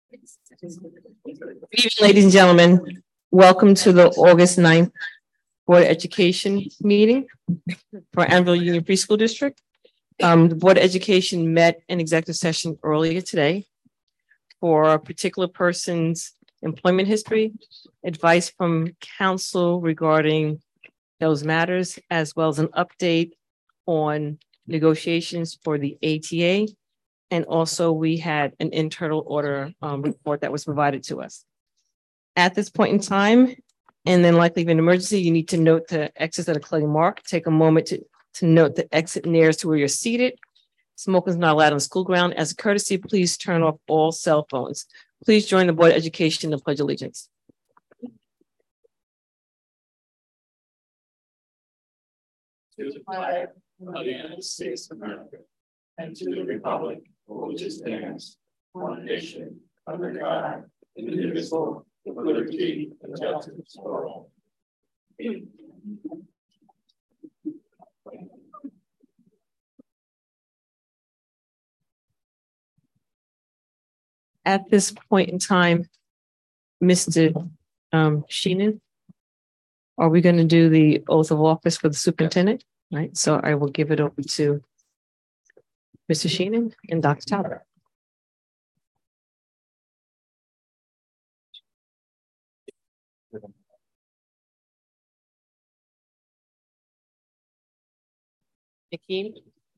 Good evening, ladies and gentlemen. Welcome to the August 9th Board of Education meeting for Annandale Union Free School District. The Board of Education met in executive session earlier today for a particular person's employment history, advice from counsel regarding those matters, as well as an update on negotiations for the ATA. And also we had an internal order report that was provided to us. At this point in time, and then likely of an emergency, you need to note the exits that are clearly marked. Take a moment to note the exit nearest to where you're seated. Smoking is not allowed on the school ground. As a courtesy, please turn off all cell phones. Please join the Board of Education in the Pledge of Allegiance. To the flag of the United States of America and to the republic for which it stands, one nation, under God, indivisible, with liberty and justice for all. At this point in time, Mr. Sheenan, are we going to do the oath of office for the superintendent? Right, so I will give it over to Mr. Sheenan and Dr. Talbot. Hakeem.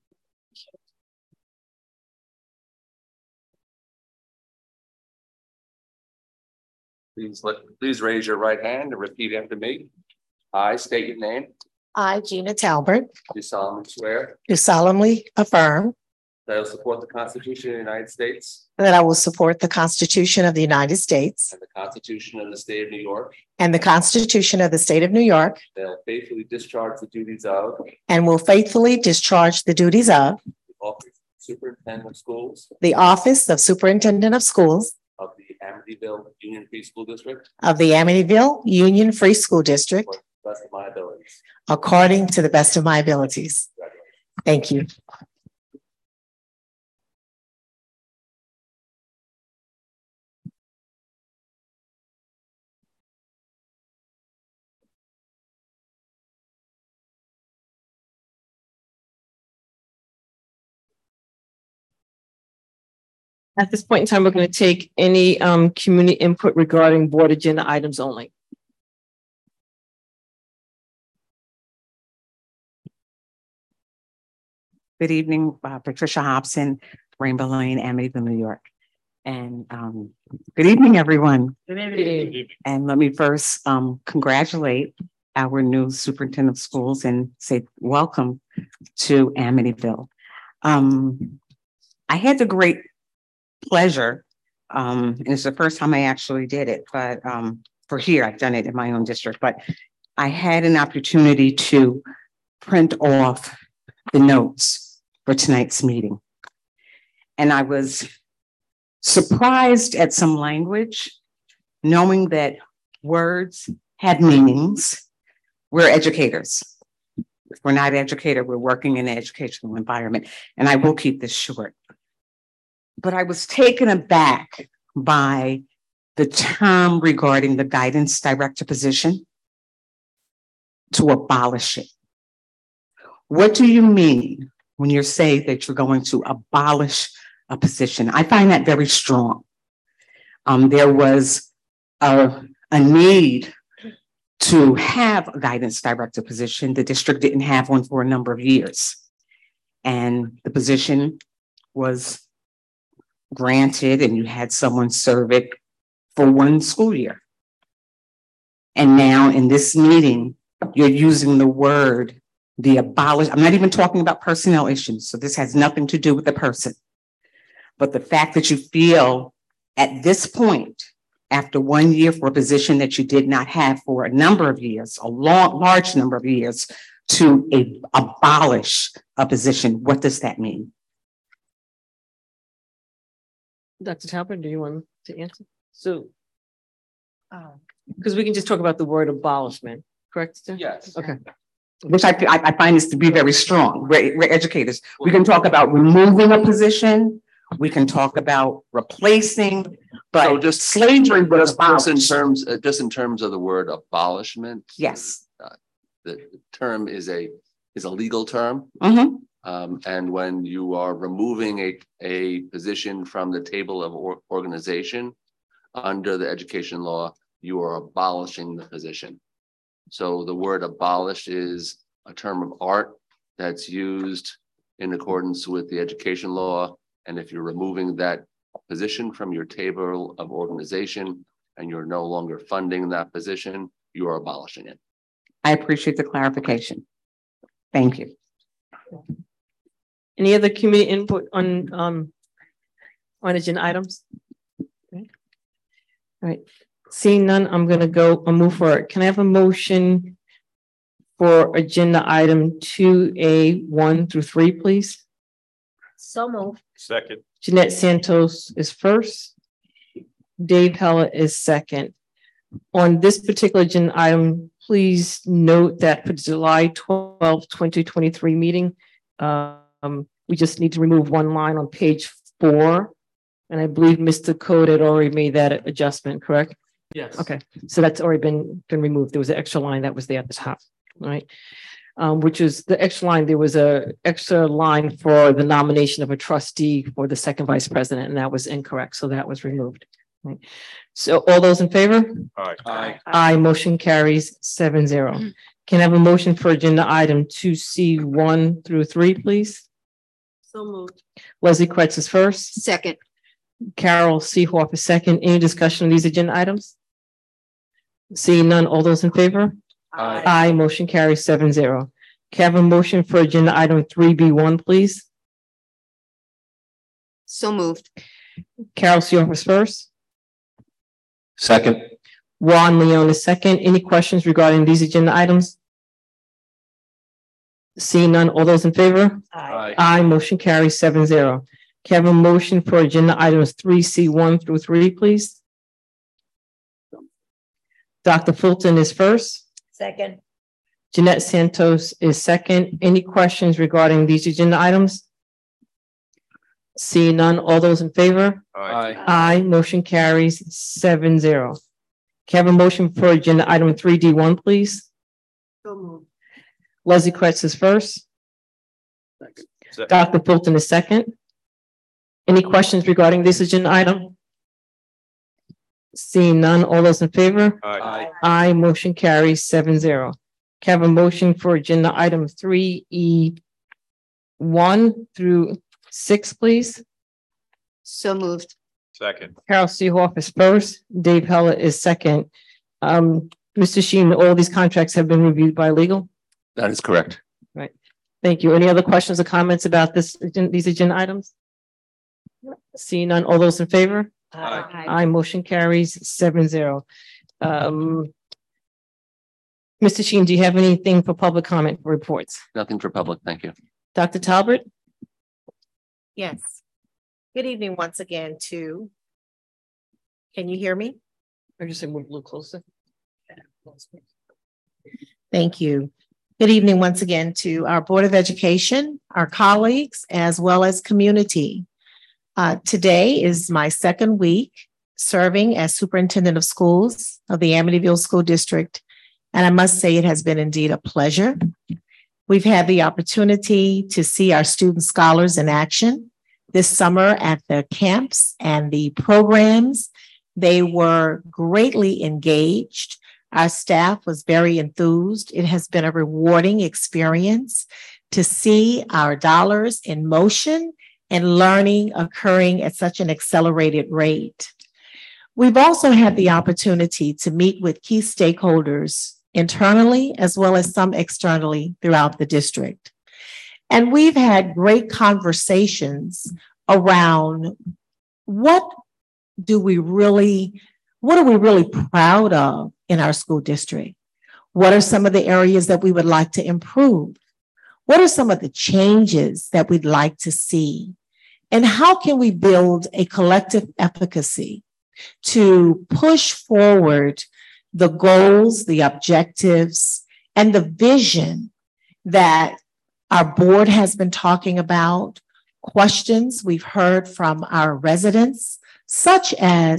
Please raise your right hand and repeat after me. I state your name. I, Gina Talbert, Do solemnly swear do solemnly affirm that I will support the Constitution of the United States that I will support the Constitution of the United States and the Constitution of the State of New York, and the Constitution of the State of New York, that I will faithfully discharge the duties of and will faithfully discharge the duties of the office of Superintendent of Schools the Office of Superintendent of Schools of the Amityville Union Free School District of the Amityville Union Free School District to the best of my abilities. according to the best of my abilities. Thank you. At this point in time, we're going to take any community input regarding board agenda items only. Good evening, Patricia Hobson, Rainbow Lane, Amityville, New York. And good evening, everyone. Good evening. And let me first congratulate our new superintendent of schools and say welcome to Amityville. I had the great pleasure, and it's the first time I actually did it, but for here, I've done it in my own district, but I had an opportunity to print off the notes for tonight's meeting. And I was surprised at some language, knowing that words had meanings. We're educators. If we're not educated, we're working in an educational environment. And I will keep this short. But I was taken aback by the term regarding the guidance director position, to abolish it. What do you mean when you say that you're going to abolish a position? I find that very strong. There was a need to have a guidance director position. The district didn't have one for a number of years. And the position was granted and you had someone serve it for one school year. And now in this meeting, you're using the word, the abolish. I'm not even talking about personnel issues. So this has nothing to do with the person. But the fact that you feel at this point, after 1 year for a position that you did not have for a number of years, a large number of years, to abolish a position, what does that mean? Dr. Talbot, do you want to answer? So, because we can just talk about the word abolishment, correct? Yes. Okay. Which I find this to be very strong. We're educators. We can talk about removing a position. We can talk about replacing. but So just slavery was just in terms of the word abolishment. Yes. The term is a legal term. Mm-hmm. And when you are removing a position from the table of organization under the education law, you are abolishing the position. So the word abolish is a term of art that's used in accordance with the education law. And if you're removing that position from your table of organization and you're no longer funding that position, you are abolishing it. I appreciate the clarification. Thank you. Any other community input on agenda items? Okay. All right. Seeing none, I'm going to move forward. Can I have a motion for agenda item 2A1 through 3, please? So moved. Second. Jeanette Santos is first. Dave Heller is second. On this particular agenda item, please note that for July 12, 2023 meeting, we just need to remove one line on page 4. And I believe Mr. Code had already made that adjustment, correct? Yes. Okay, so that's already been removed. There was an extra line that was there at the top, right? Which is the extra line. There was a extra line for the nomination of a trustee for the second vice president, and that was incorrect. So that was removed. Right. So all those in favor? Aye. Aye. Motion carries 7-0. Can I have a motion for agenda item 2C1 through 3, please? So moved. Leslie Kretz is first. Second. Carol Seehoff is second. Any discussion on these agenda items? Seeing none, all those in favor? Aye. Aye. Motion carries 7-0. Can I have a motion for agenda item 3B1, please? So moved. Carol Seehoff is first. Second. Juan Leon is second. Any questions regarding these agenda items? Seeing none, all those in favor? Aye. Aye. Motion carries 7-0. Can I have a motion for agenda items 3C1 through 3, please? Dr. Fulton is first. Second. Jeanette Santos is second. Any questions regarding these agenda items? Seeing none, all those in favor? Aye. Aye. Motion carries 7-0. Can I have a motion for agenda item 3D1, please? So moved. Leslie Kretz is first. Second. Dr. Fulton is second. Any questions regarding this agenda item? Seeing none, all those in favor? Aye. Aye. Motion carries 7-0. Can I have a motion for agenda item 3E1 through 6, please? So moved. Second. Carol Seehoff is first. Dave Heller is second. Mr. Sheen, all these contracts have been reviewed by legal? That is correct. Thank you. Any other questions or comments about these agenda items? Seeing none, all those in favor? Aye. Aye. Motion carries 7-0. Mr. Sheen, do you have anything for public comment reports? Nothing for public. Thank you. Dr. Talbot? Yes. Good evening once again to, can you hear me? Or just move a little closer. Thank you. Good evening once again to our Board of Education, our colleagues, as well as community. Today is my second week serving as superintendent of schools of the Amityville School District. And I must say it has been indeed a pleasure. We've had the opportunity to see our student scholars in action this summer at the camps and the programs. They were greatly engaged. Our staff was very enthused. It has been a rewarding experience to see our dollars in motion and learning occurring at such an accelerated rate. We've also had the opportunity to meet with key stakeholders internally as well as some externally throughout the district. And we've had great conversations around what are we really proud of in our school district? What are some of the areas that we would like to improve? What are some of the changes that we'd like to see? And how can we build a collective efficacy to push forward the goals, the objectives, and the vision that our board has been talking about, questions we've heard from our residents, such as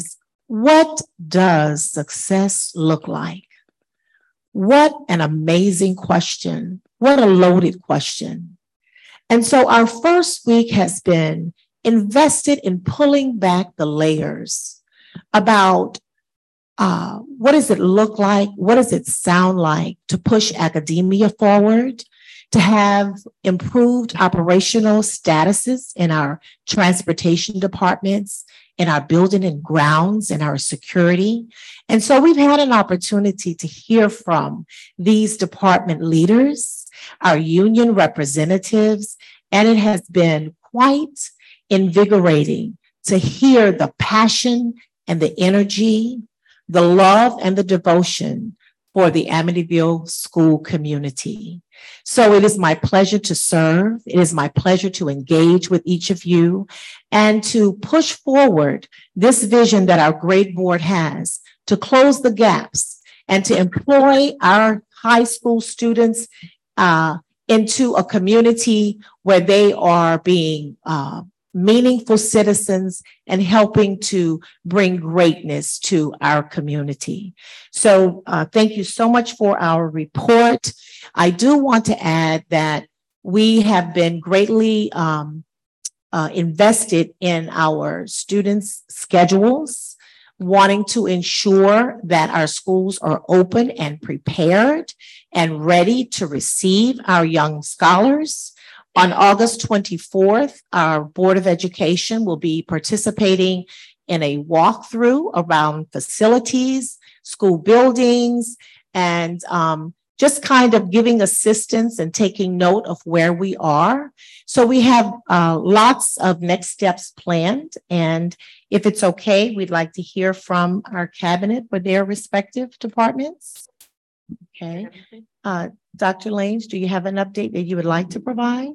What does success look like? What an amazing question. What a loaded question. And so our first week has been invested in pulling back the layers about what does it look like? What does it sound like to push academia forward, to have improved operational statuses in our transportation departments, in our building and grounds, in our security. And so we've had an opportunity to hear from these department leaders, our union representatives, and it has been quite invigorating to hear the passion and the energy, the love and the devotion for the Amityville school community. So it is my pleasure to serve. It is my pleasure to engage with each of you and to push forward this vision that our great board has to close the gaps and to employ our high school students into a community where they are being meaningful citizens and helping to bring greatness to our community. So thank you so much for our report. I do want to add that we have been greatly invested in our students' schedules, wanting to ensure that our schools are open and prepared and ready to receive our young scholars. On August 24th, our Board of Education will be participating in a walkthrough around facilities, school buildings, and just kind of giving assistance and taking note of where we are. So we have lots of next steps planned. And if it's okay, we'd like to hear from our cabinet for their respective departments. Okay. Dr. Lanes, do you have an update that you would like to provide?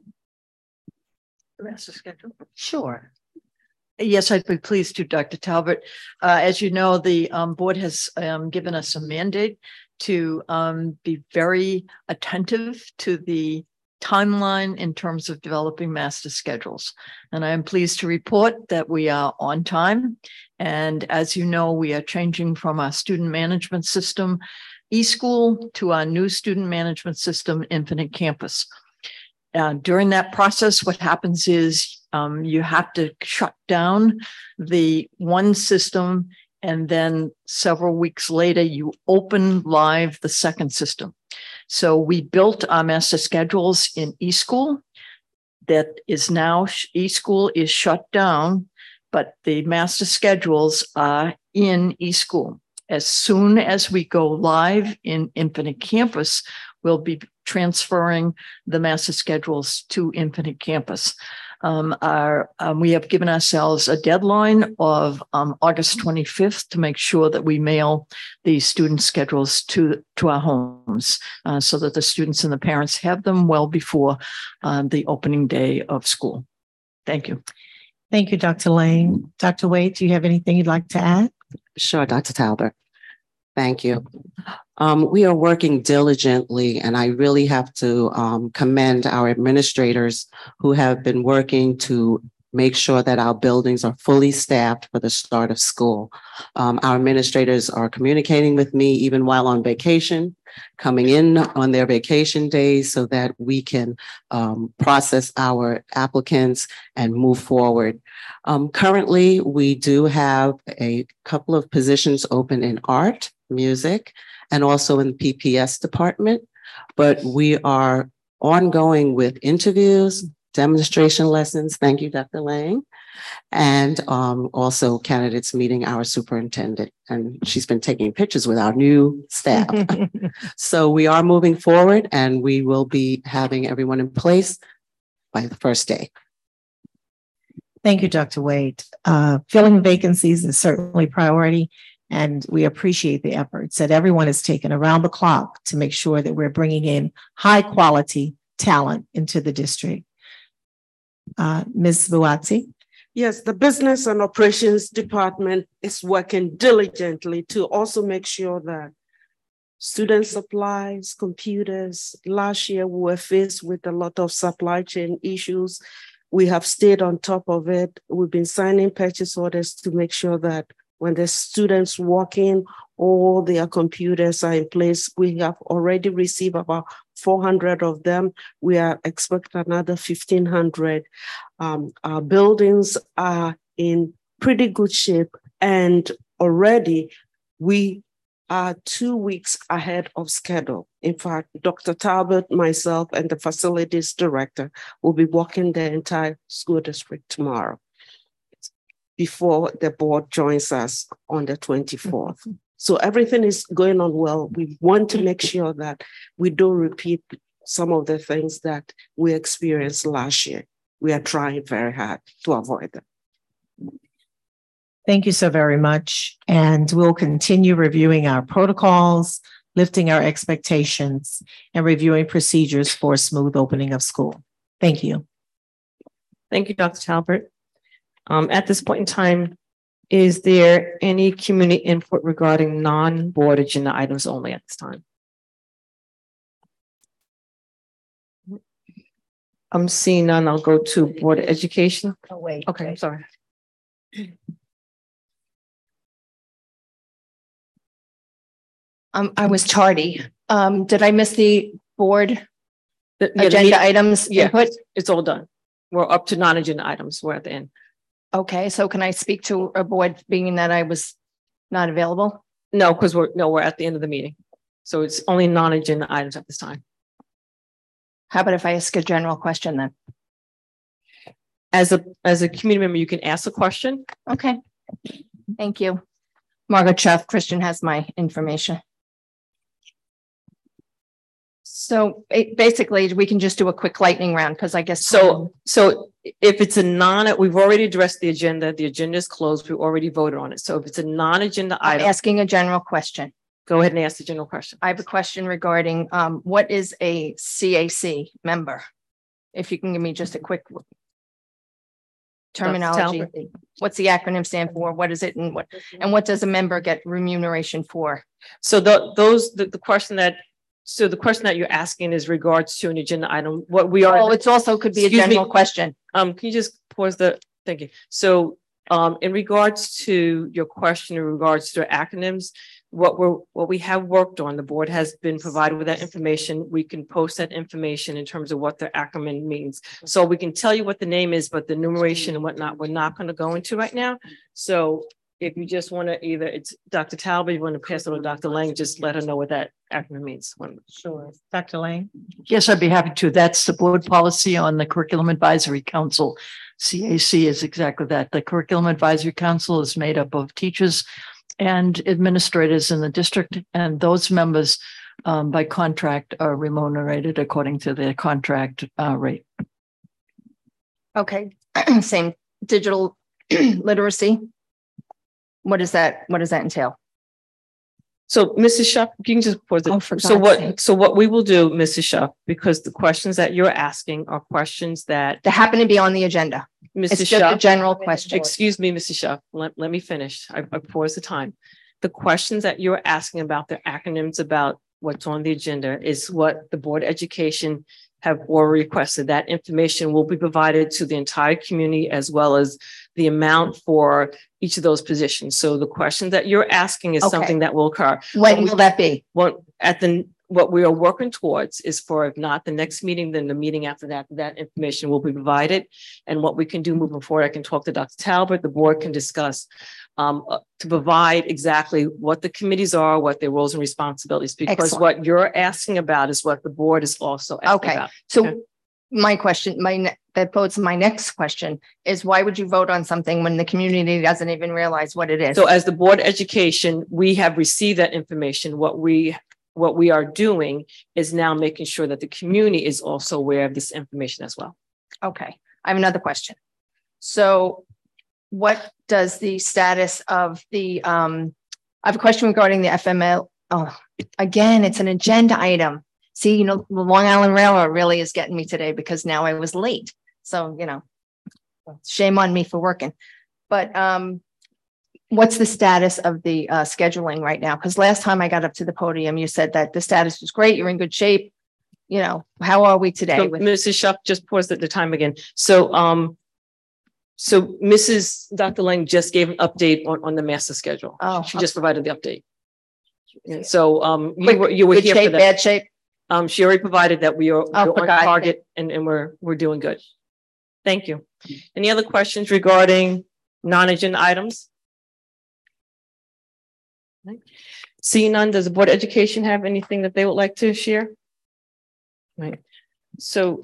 The master schedule. Sure. Yes, I'd be pleased to, Dr. Talbot. As you know, the board has given us a mandate to be very attentive to the timeline in terms of developing master schedules. And I am pleased to report that we are on time. And as you know, we are changing from our student management system, eSchool, to our new student management system, Infinite Campus. During that process, what happens is you have to shut down the one system, and then several weeks later, you open live the second system. So we built our master schedules in eSchool. That is now, eSchool is shut down, but the master schedules are in eSchool. As soon as we go live in Infinite Campus, we'll be transferring the master schedules to Infinite Campus. We have given ourselves a deadline of August 25th to make sure that we mail the student schedules to our homes so that the students and the parents have them well before the opening day of school. Thank you. Thank you, Dr. Lane. Dr. Wade, do you have anything you'd like to add? Sure, Dr. Talbot. Thank you. We are working diligently, and I really have to commend our administrators who have been working to make sure that our buildings are fully staffed for the start of school. Our administrators are communicating with me even while on vacation, coming in on their vacation days so that we can process our applicants and move forward. Currently, we do have a couple of positions open in art, music, and also in the PPS department, but we are ongoing with interviews, demonstration lessons. Thank you, Dr. Lang. And also candidates meeting our superintendent. And she's been taking pictures with our new staff. So we are moving forward, and we will be having everyone in place by the first day. Thank you, Dr. Wade. Filling vacancies is certainly priority, and we appreciate the efforts that everyone has taken around the clock to make sure that we're bringing in high quality talent into the district. Ms. Buatsi. Yes, the Business and Operations Department is working diligently to also make sure that student supplies, computers, last year we were faced with a lot of supply chain issues. We have stayed on top of it. We've been signing purchase orders to make sure that When the students walk in, all their computers are in place. We have already received about 400 of them. We are expecting another 1,500. Our buildings are in pretty good shape, and already we are 2 weeks ahead of schedule. In fact, Dr. Talbot, myself, and the facilities director will be walking the entire school district tomorrow before the board joins us on the 24th. So everything is going on well. We want to make sure that we don't repeat some of the things that we experienced last year. We are trying very hard to avoid them. Thank you so very much. And we'll continue reviewing our protocols, lifting our expectations, and reviewing procedures for a smooth opening of school. Thank you. Thank you, Dr. Talbot. At this point in time, is there any community input regarding non-board agenda items only at this time? I'm seeing none. I'll go to Board of Education. Oh, wait. Okay, I'm sorry. I was tardy. Did I miss the board Yeah, agenda items yeah, input? it's all done. We're up to non-agenda items. We're at the end. Okay, so can I speak to a board being that I was not available? No, because we're at the end of the meeting. So it's only non-agenda items at this time. How about if I ask a general question then? As a community member, you can ask a question. Okay, thank you. Margaret Schaff, Christian has my information. So basically, we can just do a quick lightning round because I guess So if it's a we've already addressed the agenda. The agenda is closed. We already voted on it. So if it's a non-agenda I'm item, asking a general question. go ahead and ask the general question. I have a question regarding what is a CAC member? If you can give me just a quick terminology. What's the acronym stand for? What is it, and what does a member get remuneration for? So the question that you're asking is regards to an agenda item. What we are. Oh, it's also could be a Excuse me. general question. Can you just pause thank you. So in regards to your question in regards to acronyms, what we have worked on, the board has been provided with that information. We can post that information in terms of what the acronym means. So we can tell you what the name is, but the numeration and whatnot, we're not going to go into right now. So if you just want to either, it's Dr. Talbot, you want to pass it on to Dr. Lang, just let her know what that acronym means. Sure. Dr. Lang? Yes, I'd be happy to. That's the board policy on the Curriculum Advisory Council. CAC is exactly that. The Curriculum Advisory Council is made up of teachers and administrators in the district, and those members by contract are remunerated according to their contract rate. Okay, same digital literacy. What does that entail? So Mrs. Shuff, you can just pause it. Oh, for So God's what we will do, Mrs. Shuff, because the questions that you're asking are questions that They happen to be on the agenda. Mrs. It's just a Shuff, general question. excuse me, Mrs. Shuff, let me finish. I paused the time. The questions that you're asking about the acronyms about what's on the agenda is what the Board of Education have already requested. That information will be provided to the entire community as well as the amount for each of those positions. So the question that you're asking is Okay. something that will occur. When will that be? What we are working towards is for, if not the next meeting, then the meeting after that, that information will be provided. And what we can do moving forward, I can talk to Dr. Talbot, the board can discuss to provide exactly what the committees are, what their roles and responsibilities, because Excellent. what you're asking about is what the board is also asking Okay, about. so Okay. my question, that votes my next question is why would you vote on something when the community doesn't even realize what it is? So as the Board of Education, we have received that information. What we are doing is now making sure that the community is also aware of this information as well. Okay, I have another question. So what does the status of the, I have a question regarding the FML. Oh, again, it's an agenda item. See, the Long Island Railroad really is getting me today because now I was late. So, shame on me for working. But what's the status of the scheduling right now? Because last time I got up to the podium, you said that the status was great. You're in good shape. How are we today? So, Mrs. Shuff, just pause at the time again. So So Dr. Lang just gave an update on the master schedule. Oh, She just provided the update. Yeah, so, you were Good here for shape, that. bad shape? She already provided that we're on for God's target and we're doing good. Thank you. Any other questions regarding non-agenda items? Seeing none, does the Board of Education have anything that they would like to share? Right. So,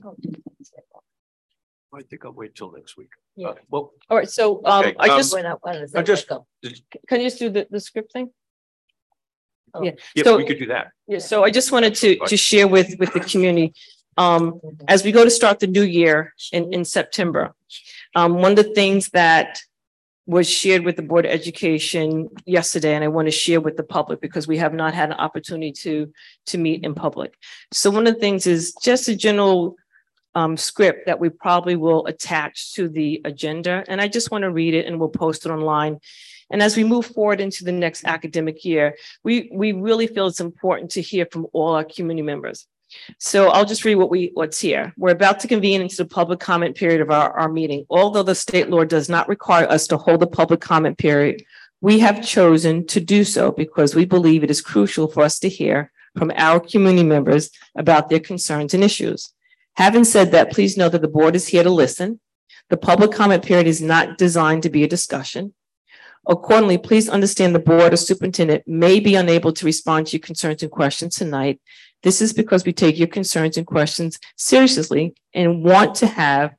I think I'll wait till next week. Yeah. Well, all right, so Okay, I just, I just, can you just do the script thing? Yeah. yeah, So- we could do that. Yeah, so I just wanted to share with the community, as we go to start the new year in September. One of the things that was shared with the Board of Education yesterday, and I want to share with the public because we have not had an opportunity to meet in public. So one of the things is just a general script that we probably will attach to the agenda. And I just want to read it and we'll post it online. And as we move forward into the next academic year, we really feel it's important to hear from all our community members. So I'll just read what's here. We're about to convene into the public comment period of our meeting. Although the state law does not require us to hold a public comment period, we have chosen to do so because we believe it is crucial for us to hear from our community members about their concerns and issues. Having said that, please know that the board is here to listen. The public comment period is not designed to be a discussion. Accordingly, please understand the board or superintendent may be unable to respond to your concerns and questions tonight. This is because we take your concerns and questions seriously and want to have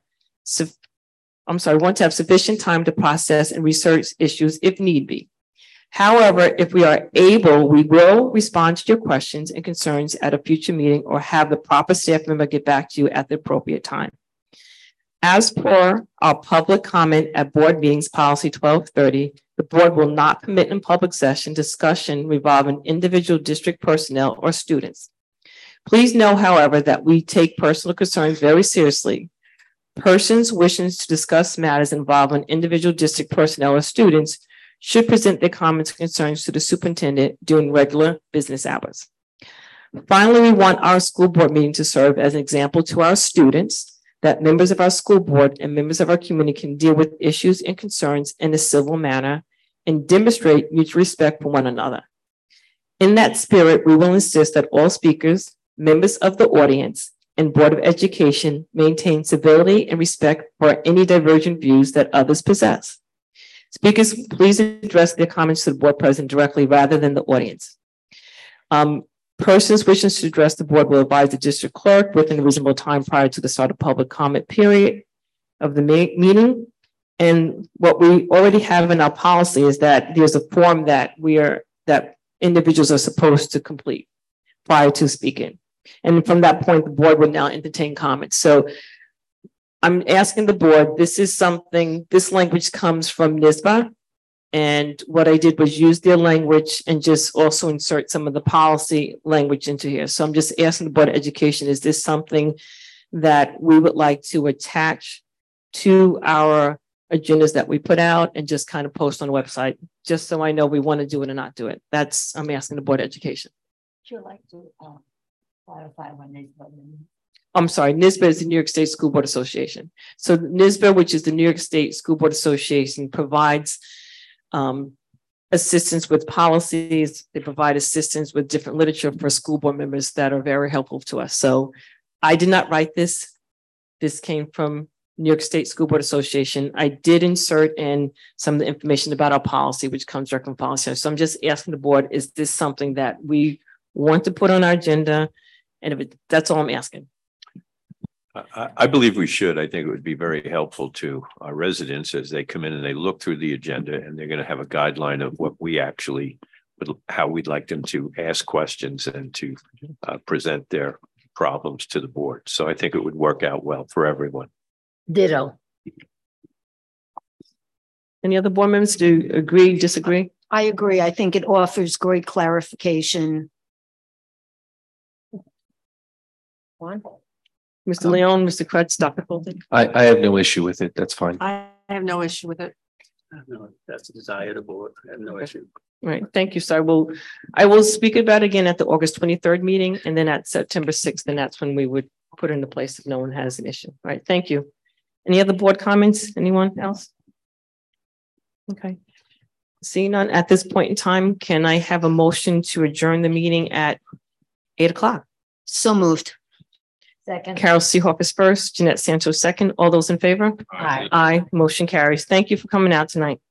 sufficient time to process and research issues if need be. However, if we are able, we will respond to your questions and concerns at a future meeting or have the proper staff member get back to you at the appropriate time. As per our public comment at board meetings policy 1230, the board will not permit in public session discussion involving individual district personnel or students. Please know, however, that we take personal concerns very seriously. Persons wishing to discuss matters involving individual district personnel or students should present their comments and concerns to the superintendent during regular business hours. Finally, we want our school board meeting to serve as an example to our students that members of our school board and members of our community can deal with issues and concerns in a civil manner and demonstrate mutual respect for one another. In that spirit, we will insist that all speakers, members of the audience, and Board of Education maintain civility and respect for any divergent views that others possess. Speakers, please address their comments to the board president directly rather than the audience. Persons wishing to address the board will advise the district clerk within a reasonable time prior to the start of public comment period of the meeting. And what we already have in our policy is that there's a form that individuals are supposed to complete prior to speaking. And from that point, the board will now entertain comments. So I'm asking the board, this language comes from NYSBA. And what I did was use their language and just also insert some of the policy language into here. So I'm just asking the Board of Education, is this something that we would like to attach to our agendas that we put out and just kind of post on the website, just so I know we want to do it or not do it? I'm asking the Board of Education. Would you like to clarify what NYSBA means? I'm sorry, NYSBA is the New York State School Board Association. So NYSBA, which is the New York State School Board Association, provides assistance with policies. They provide assistance with different literature for school board members that are very helpful to us. So I did not write this. This came from New York State School Board Association. I did insert in some of the information about our policy, which comes directly from policy. So I'm just asking the board, is this something that we want to put on our agenda? And that's all I'm asking. I believe we should. I think it would be very helpful to our residents as they come in and they look through the agenda, and they're going to have a guideline of what we actually how we'd like them to ask questions and to present their problems to the board. So I think it would work out well for everyone. Ditto. Any other board members do agree, disagree? I agree. I think it offers great clarification. Mr. Leon, Mr. Kretz, Dr. Fulton? I have no issue with it. That's fine. I have no issue with it. No, that's the desire of the board. I have no issue. Right. Thank you, sir. I will speak about it again at the August 23rd meeting, and then at September 6th, and that's when we would put into place if no one has an issue. All right. Thank you. Any other board comments? Anyone else? Okay. Seeing none at this point in time, can I have a motion to adjourn the meeting at 8 o'clock? So moved. Second. Carol Seehoff is first, Jeanette Santos second. All those in favor? Aye. Aye, motion carries. Thank you for coming out tonight.